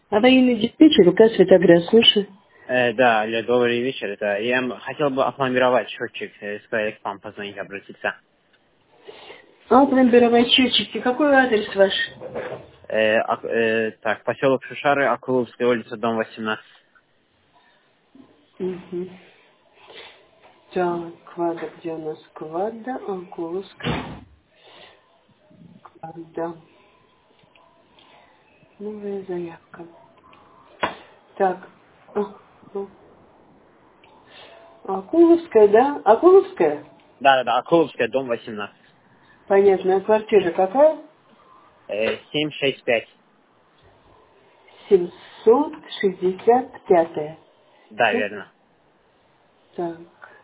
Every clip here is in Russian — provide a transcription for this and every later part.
Аварийный диспетчер, указ Светоград, слышу. Да, Алло, добрый вечер. Это я хотел бы опломбировать счетчик, сказать к вам позвонить, обратиться. Опломбировать счетчики. Какой адрес ваш? Так, поселок Шушары, Акуловская улица, дом 18. Угу. Так, квадра, где у нас квадра? Акуловская. Квадра. Новая заявка. Так. Акуловская, да? Акуловская? Да, Акуловская, дом 18. Понятно. А квартира какая? 765. 765. Да, Да? верно. Так.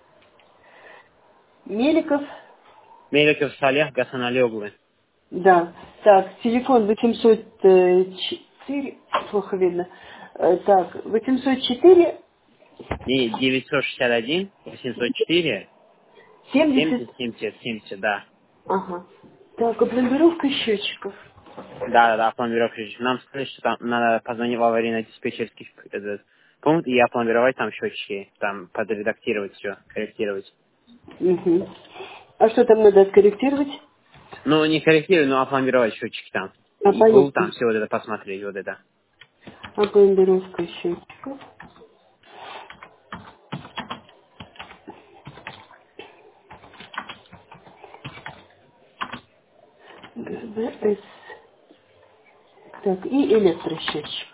Меликов? Меликов Салех Гасаналёглы. Да. Так, телефон 804. Плохо видно. Так, 804 И 961, 804, 70. 70, да. Ага. Так, опломбировка счетчиков. Да, опломбировка. Нам сказали, что там надо позвонить в аварийно-диспетчерский этот пункт и опломбировать там счетчики, там подредактировать все, корректировать. Угу. А что там надо скорректировать? Ну, не корректировать, но опломбировать счетчики там. Иглу Понятно. там, все вот это посмотреть, вот это. Опломбировка счетчиков. ГБС. Так, и электросчетчик.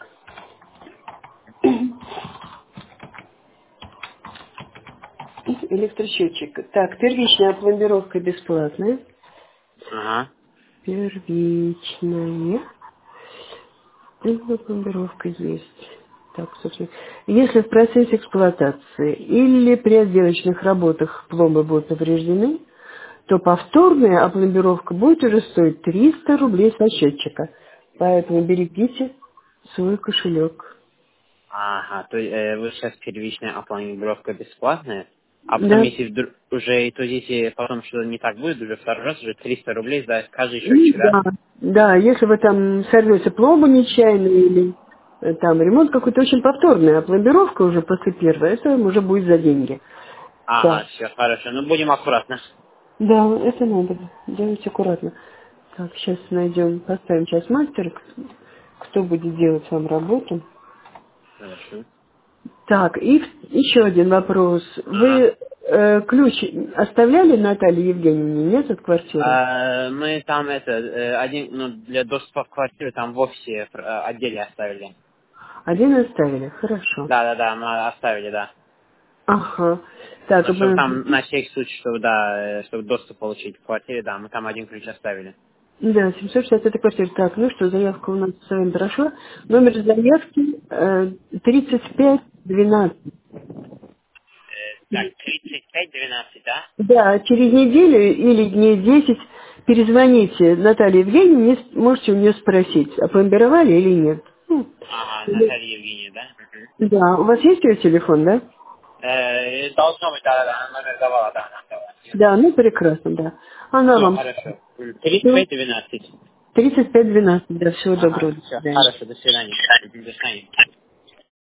Электросчетчик. Так, первичная опломбировка бесплатная. Ага. Первичная. Опломбировка есть. Так, собственно. Если в процессе эксплуатации или при отделочных работах пломбы будут повреждены, то повторная опломбировка будет уже стоить 300 рублей со счетчика. Поэтому берегите свой кошелек. Ага, то вот сейчас первичная опломбировка бесплатная, а потом Да. если уже, то если потом что-то не так будет, уже второй раз уже 300 рублей за каждый И счетчик, да? да, да, если вы там сорвете пломбу нечаянно или там ремонт какой-то очень повторный, а пломбировка уже после первой, это уже будет за деньги. Ага, Так. все, хорошо, ну будем аккуратно. Да, это надо. Делайте аккуратно. Так, сейчас найдем, поставим сейчас мастера, кто будет делать вам работу. Хорошо. Так, и еще один вопрос. Ага. Вы ключ оставляли Наталье Евгеньевне, нет, от квартиры? Мы там один, ну, для доступа в квартиру там в офисе отделе оставили. Один оставили, хорошо. Да, мы оставили, да. Ага. Так, Но чтобы там на всякий случай, чтобы, да, чтобы доступ получить в квартире, да, мы там один ключ оставили. да, 760 квартира. Так, ну что, заявка у нас с вами прошла. Номер заявки 3512. Так, 3512, да? Да, через неделю или дней 10 перезвоните Наталье Евгеньевне, можете у нее спросить, опломбировали или нет. Ага, Наталья Евгения, да? Мгм. Да, у вас есть ее телефон, да? Должно быть, да, номер давала, да, она давала. Да, ну прекрасно, да. Она Все, вам хорошо. 3512. 3512, да, всего Ага, доброго, до все, свидания. хорошо, до свидания. Мгм, до свидания.